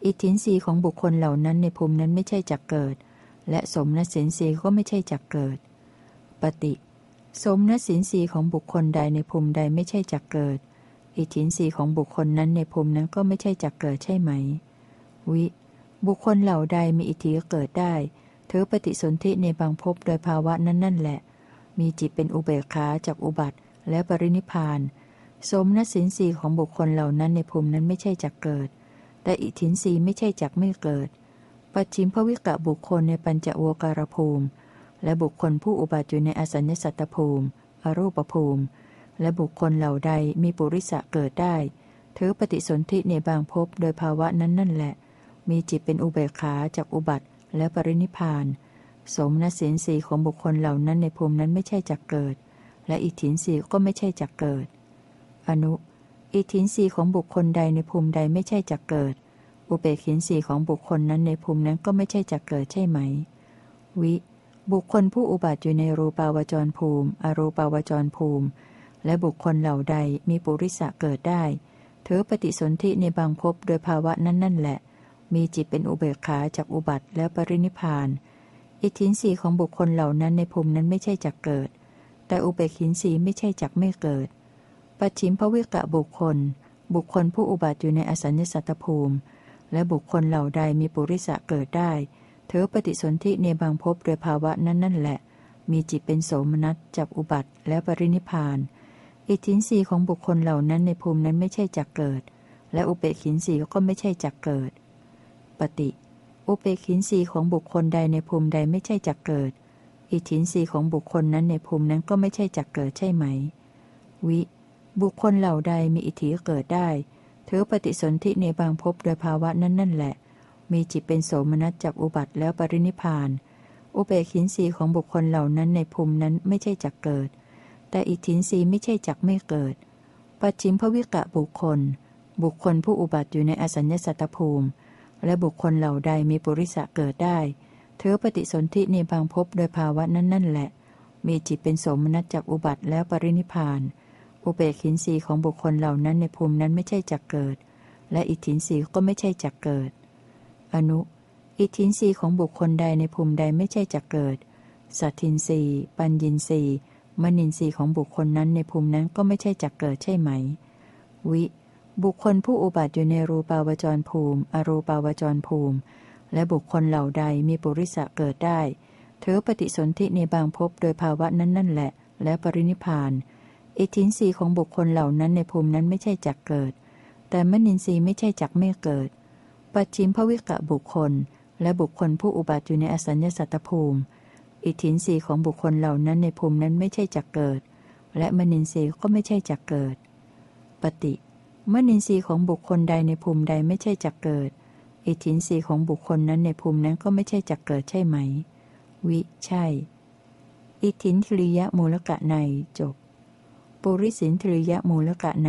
[SPEAKER 1] อิทธินรีย์ของบุคคลเหล่านั้นในภูมินั้นไม่ใช่จักเกิดและสมณสินทรีย์ก็ไม่ใช่จักเกิดปฏิสมณสินทรีย์ของบุคคลใดในภูมิใดไม่ใช่จักเกิดอิทธินรีย์ของบุคคลนั้นในภูมินั้นก็ไม่ใช่จักเกิดใช่ไหมวิบุคคลเหล่าใดมีอิทธิเกิดได้ถือปฏิสนธิในบางภพโดยภาวะนั้นนั่นแหละมีจิตเป็นอุเบกขาจากอุบัติและปรินิพพานสมณสินทรีย์ของบุคคลเหล่านั้นในภูมินั้นไม่ใช่จักเกิดแต่อิทธินรีย์ไม่ใช่จักไม่เกิดปัจฉิมภวิกะบุคคลในปัญจโวการภูมิและบุคคลผู้อุบัติอยู่ในอสัญญสัตตภูมิอรูปภูมิและบุคคลเหล่าใดมีปุริสะเกิดได้ถือปฏิสนธิในบางภพโดยภาวะนั้นนั่นแหละมีจิตเป็นอุเบกขาจากอุบัติและปรินิพพานสมณสินทรีย์ของบุคคลเหล่านั้นในภูมินั้นไม่ใช่จักเกิดและอิทธินรีย์ก็ไม่ใช่จักเกิดอนุอิทธินรีย์ของบุคคลใดในภูมิใดไม่ใช่จักเกิดอุเบกขินรีย์ของบุคคลนั้นในภูมินั้นก็ไม่ใช่จักเกิดใช่ไหมวิบุคคลผู้อุบัติอยู่ในรูปาวจรภูมิอรูปาวจรภูมิและบุคคลเหล่าใดมีปุริสะเกิดได้ถือปฏิสนธิในบางภพโดยภาวะนั้นนั่นแหละมีจิตเป็นอุเบกขาจากอุบัติและปรินิพพานอิทธินรีย์ของบุคคลเหล่านั้นในภูมินั้นไม่ใช่จักเกิดแต่อุเบกขินรีย์ไม่ใช่จักไม่เกิดปัจฉิมภวิกะบุคคลผู้อุบัติอยู่ในอสัญญสัตตภูมิและบุคคลเหล่าใดมีปุริสะเกิดได้ถือปฏิสนธิในบางภพโดยภาวะนั้นนั่นแหละมีจิตเป็นโสมนัสจากอุบัติและปรินิพพานอิทธินรีย์ของบุคคลเหล่านั้นในภูมินั้นไม่ใช่จักเกิดและอุเบกขินรีย์ก็ไม่ใช่จักเกิดปฏิอุเบกขินรีย์ของบุคคลใดในภูมิใดไม่ใช่จักเกิดอิทธินรีย์ของบุคคลนั้นในภูมินั้นก็ไม่ใช่จักเกิดใช่ไหมวิบุคคลเหล่าใดมีอิทธิเกิดได้ถือปฏิสนธิในบางภพโดยภาวะนั้นนั่นแหละมีจิตเป็นโสมนัสจากอุบัติแล้วปรินิพพานอุเบกขินรีย์ของบุคคลเหล่านั้นในภูมินั้นไม่ใช่จักเกิดแต่อิทธินรีย์ไม่ใช่จักไม่เกิดปัจฉิมภวิกะบุคคลผู้อุบัติอยู่ในอสัญญสัตตภูมิและบุคคลเหล่าใดมีปุริสะเกิดได้ถือปฏิสนธิในบางภพโดยภาวะนั้นนั่นแหละมีจิตเป็นโสมนัสจากอุบัติแล้วปรินิพพานอุเบกขินรีย์ของบุคคลเหล่านั้นในภูมินั้นไม่ใช่จักเกิดและอิทธินรีย์ก็ไม่ใช่จักเกิดอนุอิทธินรีย์ของบุคคลใดในภูมิใดไม่ใช่จักเกิดสัทธินรีย์ปัญญินรีย์มณินทรีย์ของบุคคลนั้นในภูมินั้นก็ไม่ใช่จักเกิดใช่ไหมวิบุคคลผู้อุบัติอยู่ในรูปาวจรภูมิอรูปาวจรภูมิและบุคคลเหล่าใดมีปุริสะเกิดได้ถือปฏิสนธิในบางภพโดยภาวะนั้นนั่นแหละและปรินิพพานอิทธินรีย์ของบุคคลเหล่านั้นในภูมินั้นไม่ใช่จักเกิดแต่มณินทรีย์ไม่ใช่จักไม่เกิดปัจฉิมภวิกะบุคคลและบุคคลผู้อุบัติอยู่ในอสัญญสัตตภูมิอิทธินรีย์ของบุคคลเหล่านั้นในภูมินั้นไม่ใช่จักเกิดและมณินทรีย์ก็ไม่ใช่จักเกิดปฏิมณินทรีย์ของบุคคลใดในภูมิใดไม่ใช่จักเกิดอิทธินรีย์ของบุคคลนั้นในภูมินั้นก็ไม่ใช่จักเกิดใช่ไหมวิใช่อิทธินทริยมูลกะในจบปุริสินทริยมูลกะใน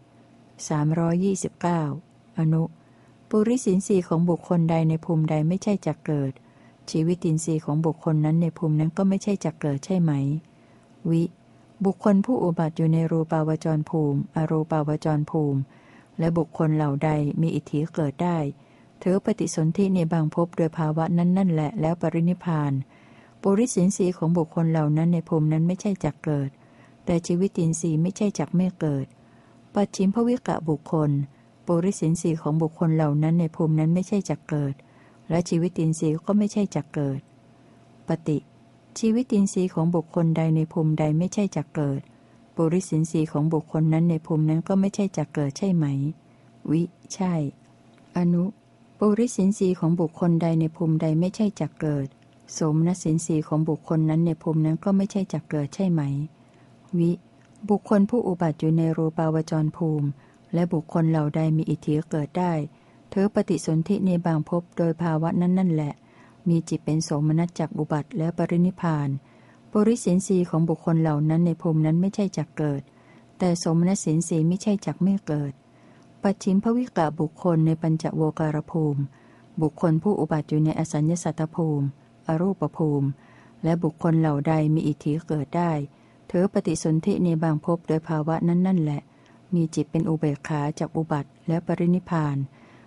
[SPEAKER 1] 329อนุปุริสินทรีย์ของบุคคลใดในภูมิใดไม่ใช่จักเกิดชีวิตินทรีย์ของบุคคลนั้นในภูมินั้นก็ไม่ใช่จักเกิดใช่ไหมวิบุคคลผู้อุบัติอยู่ในรูปาวจรภูมิอรูปาวจรภูมิและบุคคลเหล่าใดมีอิทธิเกิดได้ถือปฏิสนธิในบางภพโดยภาวะนั้นนั่นแหละแล้วปรินิพพานปุริสินทรีย์ของบุคคลเหล่านั้นในภูมินั้นไม่ใช่จักเกิดแต่ชีวิตินทรีย์ไม่ใช่จักไม่เกิดปัจฉิมภวิกะบุคคลปุริสินทรีย์ของบุคคลเหล่านั้นในภูมินั้นไม่ใช่จักเกิดและชีวิตินทรีย์ก็ไม่ใช่จักเกิดปฏิชีวิตินทรีย์ของบุคคลใดในภูมิใดไม่ใช่จักเกิดปุริสินทรีย์ของบุคคลนั้นในภูมินั้นก็ไม่ใช่จักเกิดใช่ไหมวิใช่อนุปุริสินทรีย์ของบุคคลใดในภูมิใดไม่ใช่จักเกิดโสมนัสสินทรีย์ของบุคคลนั้นในภูมินั้นก็ไม่ใช่จักเกิดใช่ไหมวิบุคคลผู้อุบัติอยู่ในรูปาวจรภูมิและบุคคลเหล่าใดมีอิทธิเกิดได้ถือปฏิสนธิในบางภพโดยภาวะนั้นนั่นแหละมีจิตเป็นโสมนัสจากอุบัติและปรินิพพานปุริสินทรีย์ของบุคคลเหล่านั้นในภูมินั้นไม่ใช่จักเกิดแต่โสมนัสสินทรีย์ไม่ใช่จักไม่เกิดปัจฉิมภวิกะบุคคลในปัญจโวการภูมิบุคคลผู้อุบัติอยู่ในอสัญญสัตตภูมิอรูปภูมิและบุคคลเหล่าใดมีอิทธิเกิดได้ถือปฏิสนธิในบางภพโดยภาวะนั้นนั่นแหละมีจิตเป็นอุเบกขาจากอุบัติและปรินิพพาน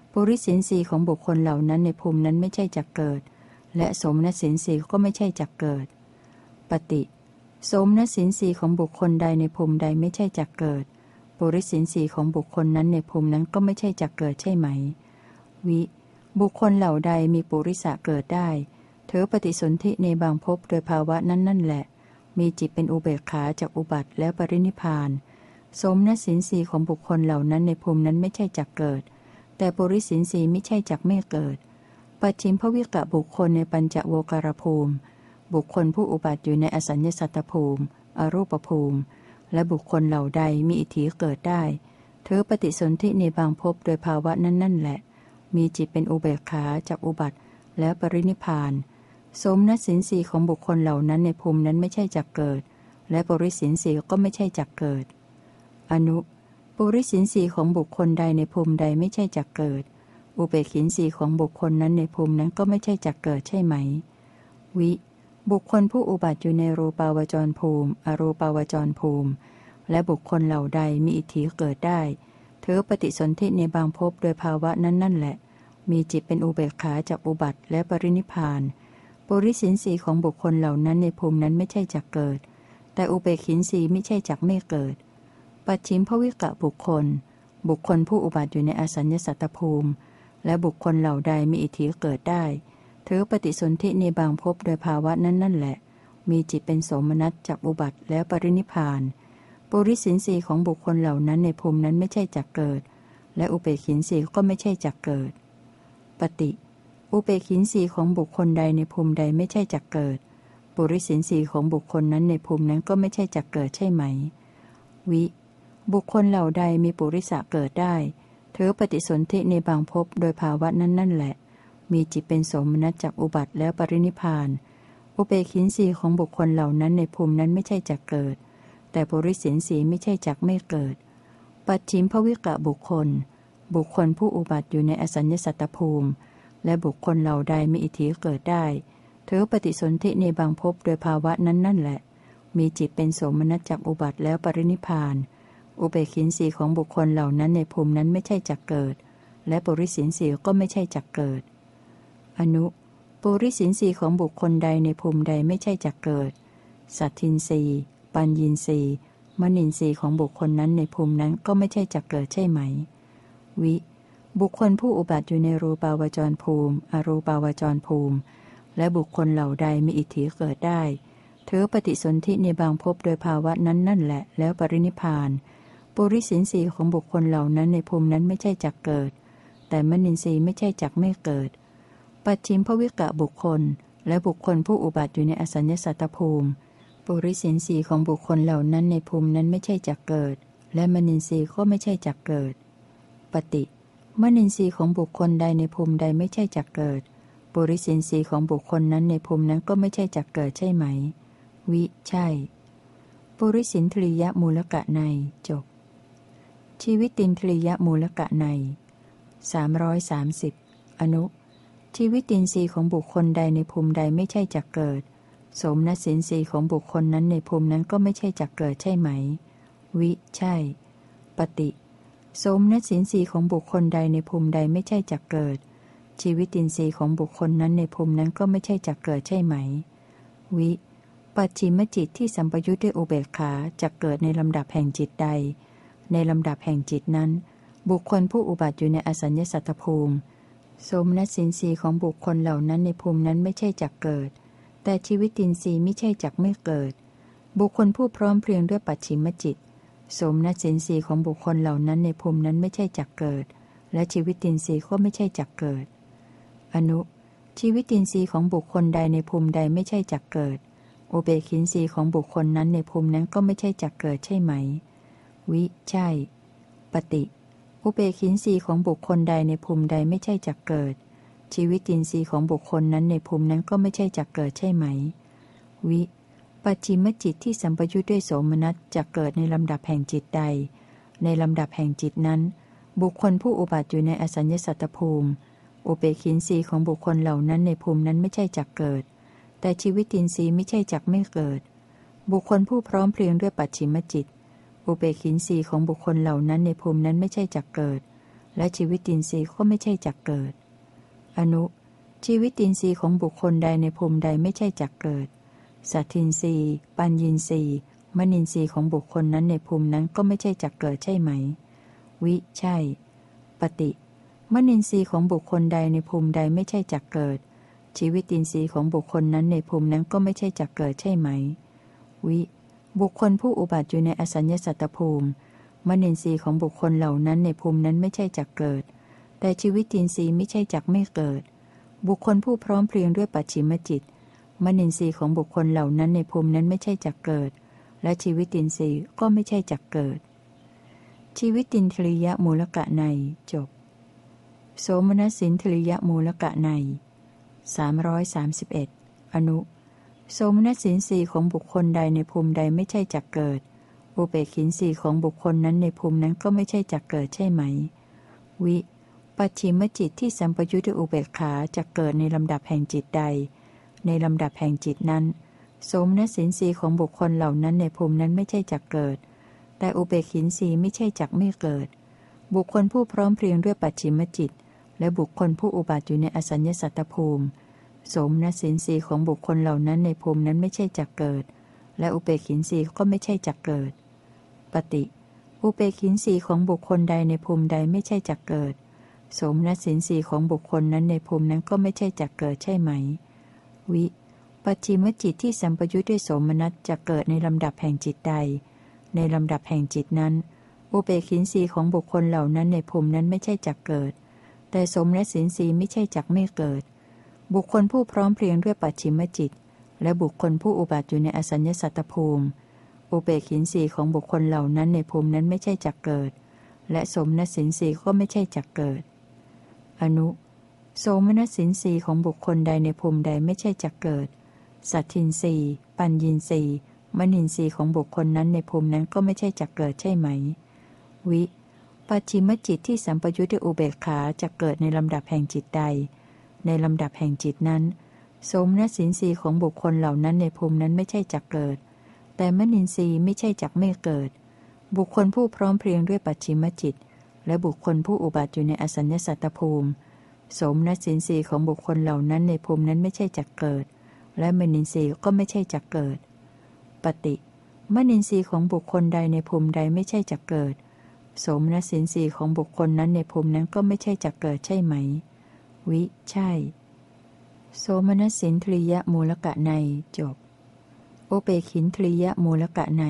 [SPEAKER 1] ปุริสินทรีย์ของบุคคลเหล่านั้นในภูมินั้นไม่ใช่จักเกิดและโสมนัสสินทรีย์ก็ไม่ใช่จักเกิดปฏิโสมนัสสินทรีย์ของบุคคลใดในภูมิใดไม่ใช่จักเกิดปุริสินทรีย์ของบุคคลนั้นในภูมินั้นก็ไม่ใช่จักเกิดใช่ไหมวิบุคคลเหล่าใดมีปุริสะเกิดได้เธอปฏิสนธิในบางภพโดยภาวะนั้นนั่นแหละมีจิตเป็นอุเบกขาจากอุบัติแล้วปรินิพพานโสมนัสสินทรีย์ของบุคคลเหล่านั้นในภูมินั้นไม่ใช่จักเกิดแต่ปุริสินทรีย์ไม่ใช่จักไม่เกิดปัจฉิมภวิกะบุคคลในปัญจโวการภูมิบุคคลผู้อุบัติอยู่ในอสัญญสัตตภูมิอรูปภูมิและบุคคลเหล่าใดมีอิทธิเกิดได้เธอปฏิสนธิในบางภพโดยภาวะนั้นนั่นแหละมีจิตเป็นอุเบกขาจากอุบัติแล้วปรินิพพานโสมนัสสินทรีย์ของบุคคลเหล่านั้นในภูมินั้นไม่ใช่จักเกิดและปุริสินทรีย์ก็ไม่ใช่จักเกิดอนุปุริสินทรีย์ของบุคคลใดในภูมิใดไม่ใช่จักเกิดอุเบกขินทรีย์ของบุคคลนั้นในภูมินั้นก็ไม่ใช่จักเกิดใช่ไหมวิบุคคลผู้อุบัติอยู่ในรูปาวจรภูมิอรูปาวจรภูมิและบุคคลเหล่าใดมีอิทธิเกิดได้เธอปฏิสนธิในบางภพโดยภาวะนั้นนั่นแหละมีจิตเป็นอุเบกขาจากอุบัติและปรินิพพานปุริสินทรีย์ของบุคคลเหล่านั้นในภูมินั้นไม่ใช่จักเกิดแต่อุเบกขินทรีย์ไม่ใช่จักไม่เกิดปัจฉิมภวิกะบุคคลผู้อุบัติอยู่ในอสัญญสัตตภูมิและบุคคลเหล่าใดมีอิทธิเกิดได้เธอปฏิสนธิในบางภพโดยภาวะนั้นนั่นแหละมีจิตเป็นโสมนัสจากอุบัติแล้วปรินิพพานปุริสินทรีย์ของบุคคลเหล่านั้นในภูมินั้นไม่ใช่จักเกิดและอุเบกขินทรีย์ก็ไม่ใช่จักเกิดปฏิอุเบกขินทรีย์ของบุคคลใดในภูมิใดไม่ใช่จักเกิดปุริสินทรีย์ของบุคคลนั้นในภูมินั้นก็ไม่ใช่จักเกิดใช่ไหมวิบุคคลเหล่าใดมีปุริสะเกิดได้เธอปฏิสนธิในบางภพโดยภาวะนั้นนั่นแหละมีจิตเป็นโสมนัสจากอุบัติแล้วปรินิพพานอุเบกขินทรีย์ของบุคคลเหล่านั้นในภูมินั้นไม่ใช่จักเกิดแต่ปุริสินทรีย์ไม่ใช่จักไม่เกิดปัจฉิมภวิกะบุคคลผู้อุบัติอยู่ในอสัญญสัตตภูมิและบุคคลเหล่าใดมีอิทธิเกิดได้เธอปฏิสนธิในบางภพโดยภาวะนั้นนั่นแหละมีจิตเป็นโสมนัสจากอุบัติแล้วปรินิพพานอุเบกขินทรีย์ของบุคคลเหล่านั้นในภูมินั้นไม่ใช่จักเกิดและปุริสินทรีย์ก็ไม่ใช่จักเกิดอนุปุริสินทรีย์ของบุคคลใดในภูมิใดไม่ใช่จักเกิดสัตทินทรีย์ปัญญินทรีย์มนินทรีย์ของบุคคลนั้นในภูมินั้นก็ไม่ใช่จักเกิดใช่ไหมวิบุคคลผู้อุบัติอยู่ในรูปาวจรภูมิอรูปาวจรภูมิและบุคคลเหล่าใดมีอิทธิเกิดได้เธอปฏิสนธิในบางภพโดยภาวะนั้นนั่นแหละแล้วปรินิพพานปุริสินทรีย์ของบุคคลเหล่านั้นในภูมินั้นไม่ใช่จักเกิดแต่มนินทรีย์ไม่ใช่จักไม่เกิดปัจฉิมภวิกะบุคคลและบุคคลผู้อุบัติอยู่ในอสัญญสัตตภูมิปุริสินทรีย์ของบุคคลเหล่านั้นในภูมินั้นไม่ใช่จักเกิดและมนินทรีย์ก็ไม่ใช่จักเกิดปฏิมนินทรีย์ของบุคคลใดในภูมิใดไม่ใช่จักเกิดปุริสินทรีย์ของบุคคลนั้นในภูมินั้นก็ไม่ใช่จักเกิดใช่ไหมวิใช่ปุริสินทรียมูลกะในจบชีวิตินทรียมูลกะใน330อนุชีวิตินทรีย์ของบุคคลใดในภูมิใดไม่ใช่จักเกิดโสมนัสสินทรีย์ของบุคคลนั้นในภูมินั้นก็ไม่ใช่จักเกิดใช่ไหมวิใช่ปฏิโสมนัสสินทรีย์ของบุคคลใดในภูมิใดไม่ใช่จักเกิดชีวิตินทรีย์ของบุคคลนั้นในภูมินั้นก็ไม่ใช่จักเกิดใช่ไหมวิปัจฉิมจิตที่สัมปยุทธ์ด้วยอุเบกขาจักเกิดในลำดับแห่งจิตใดในลำดับแห่งจิตนั้นบุคคลผู้อุบัติอยู่ในอสัญญสัตตภูมิโสมนัสสินทรีย์ของบุคคลเหล่านั้นในภูมินั้นไม่ใช่จักเกิดแต่ชีวิตินทรีย์ไม่ใช่จักไม่เกิดบุคคลผู้พร้อมเพรียงด้วยปัจฉิมจิตโสมนัสสินทรีย์ของบุคคลเหล่านั้นในภูมินั้นไม่ใช่จักเกิดและชีวิตินทรีย์ก็ไม่ใช่จักเกิดอนุชีวิตินทรีย์ของบุคคลใดในภูมิใดไม่ใช่จักเกิดอุเบกขินทรีย์ของบุคคลนั้นในภูมินั้นก็ไม่ใช่จักเกิดใช่ไหมวิใช่ปฏิอุเบกขินทรีย์ของบุคคลใดในภูมิใดไม่ใช่จักเกิดชีวิตินทรีย์ของบุคคลนั้นในภูมินั้นก็ไม่ใช่จักเกิดใช่ไหมวิปัจฉิมจิตที่สัมปยุทธ์ด้วยโสมนัสจักเกิดในลำดับแห่งจิตใดในลำดับแห่งจิตนั้นบุคคลผู้อุบัติอยู่ในอสัญญสัตตภูมิอุเบกขินทรีย์ของบุคคลเหล่านั้นในภูมินั้นไม่ใช่จักเกิดแต่ชีวิตินทรีย์ไม่ใช่จักไม่เกิดบุคคลผู้พร้อมเพรียงด้วยปัจฉิมจิตอุเบกขินทรีย์ของบุคคลเหล่านั้นในภูมินั้นไม่ใช่จักเกิดและชีวิตินทรีย์ก็ไม่ใช่จักเกิดอนุชีวิตินทรีย์ของบุคคลใดในภูมิใดไม่ใช่จักเกิดสัตทินทรีย์ปัญญินทรีย์มนินทรีย์ของบุคคลนั้นในภูมินั้นก็ไม่ใช่จักเกิดใช่ไหมวิใช่ปฏิมนินทรีย์ของบุคคลใดในภูมิใดไม่ใช่จักเกิดชีวิตินทรีย์ของบุคคลนั้นในภูมินั้นก็ไม่ใช่จักเกิดใช่ไหมวิบุคคลผู้อุบัติอยู่ในอสัญญสัตตภูมิมนินทรีย์ของบุคคลเหล่านั้นในภูมินั้นไม่ใช่จักเกิดแต่ชีวิตินทรีย์ไม่ใช่จักไม่เกิดบุคคลผู้พร้อมเพรียงด้วยปัจฉิมจิตมนินทรีย์ของบุคคลเหล่านั้นในภูมินั้นไม่ใช่จักเกิดและชีวิตินทรีย์ก็ไม่ใช่จักเกิดชีวิตินทริยมูลกะในจบโสมนัสสินทริยมูลกะใน331อนุโสมนัสสินทรีย์ของบุคคลใดในภูมิใดไม่ใช่จักเกิดอุเบกขินทรีย์ของบุคคลนั้นในภูมินั้นก็ไม่ใช่จักเกิดใช่ไหมวิปัจฉิมจิตที่สัมปยุทธ์ด้วยอุเบกขาจักเกิดในลำดับแห่งจิตใดในลำดับแห่งจิตนั้นโสมนัสสินทรีย์ของบุคคลเหล่านั้นในภูมินั้นไม่ใช่จักเกิดแต่อุเบกขินทรีย์ไม่ใช่จักไม่เกิดบุคคลผู้พร้อมเพรียงด้วยปัจฉิมจิตและบุคคลผู้อุบัติอยู่ในอสัญญสัตตภูมิโสมนัสสินทรีย์ของบุคคลเหล่านั้นในภูมินั้นไม่ใช่จักเกิดและอุเบกขินทรีย์ก็ไม่ใช่จักเกิดปฏิอุเบกขินทรีย์ของบุคคลใดในภูมิใดไม่ใช่จักเกิดโสมนัสสินทรีย์ของบุคคลนั้นในภูมินั้นก็ไม่ใช่จักเกิดใช่ไหมวิปัจฉิมจิตที่สัมปยุทธ์ด้วยโสมนัสจักเกิดในลำดับแห่งจิตใดในลำดับแห่งจิตนั้นอุเบกขินทรีย์ของบุคคลเหล่านั้นในภูมินั้นไม่ใช่จักเกิดแต่โสมนัสสินทรีย์ไม่ใช่จักไม่เกิดบุคคลผู้พร้อมเพรียงด้วยปัจฉิมจิตและบุคคลผู้อุบัติอยู่ในอสัญญสัตตภูมิอุเบกขินทรีย์ของบุคคลเหล่านั้นในภูมินั้นไม่ใช่จักเกิดและโสมนัสสินทรีย์ก็ไม่ใช่จักเกิดอนุโสมนัสสินทรีย์ของบุคคลใดในภูมิใดไม่ใช่จักเกิดสัตทินทรีย์ปัญญินทรีย์มนินทรีย์ของบุคคลนั้นในภูมินั้นก็ไม่ใช่จักเกิดใช่ไหมวิปัจฉิมจิตที่สัมปยุทธ์ด้วยอุเบกขาจักเกิดในลำดับแห่งจิตใดในลำดับแห่งจิตนั้นโสมนัสสินทรีย์ของบุคคลเหล่านั้นในภูมินั้นไม่ใช่จักเกิดแต่มนินทรีย์ไม่ใช่จักไม่เกิดบุคคลผู้พร้อมเพรียงด้วยปัจฉิมจิตและบุคคลผู้อุบัติอยู่ในอสัญญสัตตภูมิโสมนัสสินทรีย์ของบุคคลเหล่านั้นในภูมินั้นไม่ใช่จักเกิดและมนินทรีย์ก็ไม่ใช่จักเกิดปฏิมนินทรีย์ของบุคคลใดในภูมิใดไม่ใช่จักเกิดโสมนัสสินทรีย์ของบุคคลนั้นในภูมินั้นก็ไม่ใช่จักเกิดใช่ไหมวิใช่โสมนัสสินทริยมูลกะในจบอุเบกขินทริยมูลกะใน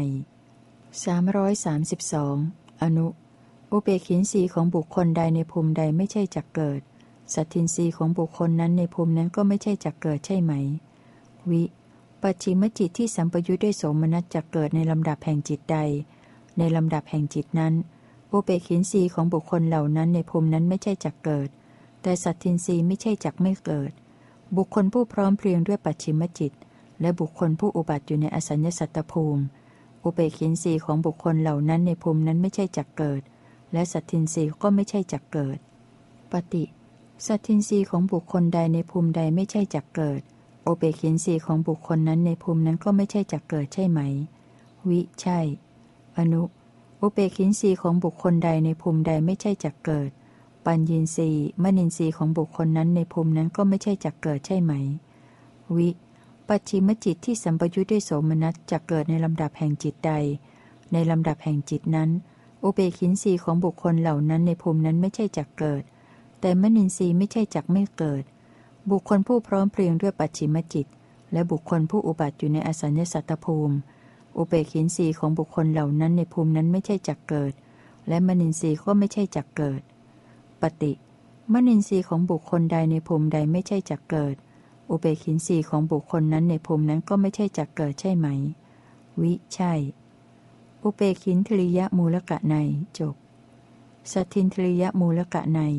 [SPEAKER 1] 332อนุอุเบกขินทรีย์ของบุคคลใดในภูมิใดไม่ใช่จักเกิดสัตทินทรีย์ของบุคคลนั้นในภูมินั้นก็ไม่ใช่จักเกิดใช่ไหมวิปัจฉิมจิตที่สัมปยุทธ์ด้วยโสมนัสจักเกิดในลำดับแห่งจิตใดในลำดับแห่งจิตนั้นอุเบกขินทรีย์ของบุคคลเหล่านั้นในภูมินั้นไม่ใช่จักเกิดแต่สัตทินทรีย์ไม่ใช่จักไม่เกิดบุคคลผู้พร้อมเพรียงด้วยปัจฉิมจิตและบุคคลผู้อุบัติอยู่ในอสัญญสัตตภูมิอุเบกขินทรีย์ของบุคคลเหล่านั้นในภูมินั้นไม่ใช่จักเกิดและสัตทินทรีย์ก็ไม่ใช่จักเกิดปฏิสัตทินทรีย์ของบุคคลใดในภูมิใดไม่ใช่จักเกิดอุเบกขินทรีย์ของบุคคลนั้นในภูมินั้นก็ไม่ใช่จักเกิดใช่ไหมวิใช่อนุอุเบกขินทรีย์ของบุคคลใดในภูมิใดไม่ใช่จักเกิดปัญญินทรีย์มนินทรีย์ของบุคคลนั้นในภูมินั้นก็ไม่ใช่จักเกิดใช่ไหมวิปัจฉิมจิตที่สัมปยุทธ์ด้วยโสมนัสจักเกิดในลำดับแห่งจิตใดในลำดับแห่งจิตนั้นอุเบกขินทรีย์ของบุคคลเหล่านั้นในภูมินั้นไม่ใช่จักเกิดแต่มนินทรีย์ไม่ใช่จักไม่เกิดบุคคลผู้พร้อมเพรียงด้วยปัจฉิมจิตและบุคคลผู้อุบัติอยู่ในอสัญญสัตตภูมิอุเบกขินทรีย์ของบุคคลเหล่านั้นในภูมินั้นไม่ใช่จักเกิดและมนินทรีย์ก็ไม่ใช่จักเกิดปฏิมนินทรีย์ของบุคคลใดในภูมิใดไม่ใช่จักเกิดอุเบกขินทรีย์ของบุคคลนั้นในภูมินั้นก็ไม่ใช่จักเกิดใช่ไหมวิใช่อุเบกขินทริยมูลกะในจบสัททินทริยมูลกะใน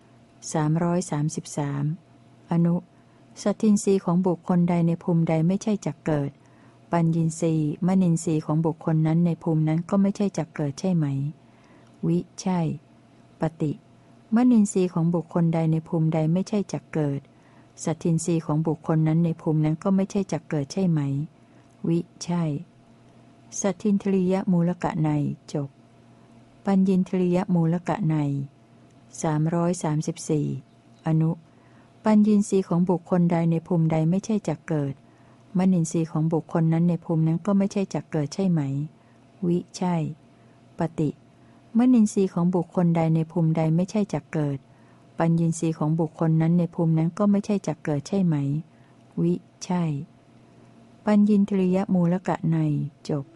[SPEAKER 1] 333อนุสัตทินทรีย์ของบุคคลใดในภูมิใดไม่ใช่จักเกิดปัญญินทรีย์มนินทรีย์ของบุคคลนั้นในภูมินั้นก็ไม่ใช่จักเกิดใช่ไหมวิใช่ปฏิมนินทรีย์ของบุคคลใดในภูมิใดไม่ใช่จักเกิดสัตทินทรีย์ของบุคคลนั้นในภูมินั้นก็ไม่ใช่จักเกิดใช่ไหมวิใช่สัททินทริยมูลกะในจบปัญญินทริยมูลกะใน 334อนุปัญญีสีของบุคคลใดในภูมิใดไม่ใช่จักเกิดมนินทรีย์ของบุคคลนั้นในภูมินั้นก็ไม่ใช่จักเกิดใช่ไหมวิใช่ปฏิมนินทรีย์ของบุคคลใดในภูมิใดไม่ใช่จักเกิดปัญญีสีของบุคคลนั้นในภูมินั้นก็ไม่ใช่จักเกิดใช่ไหมวิใช่ปัญญีทริยมูลกะในจบ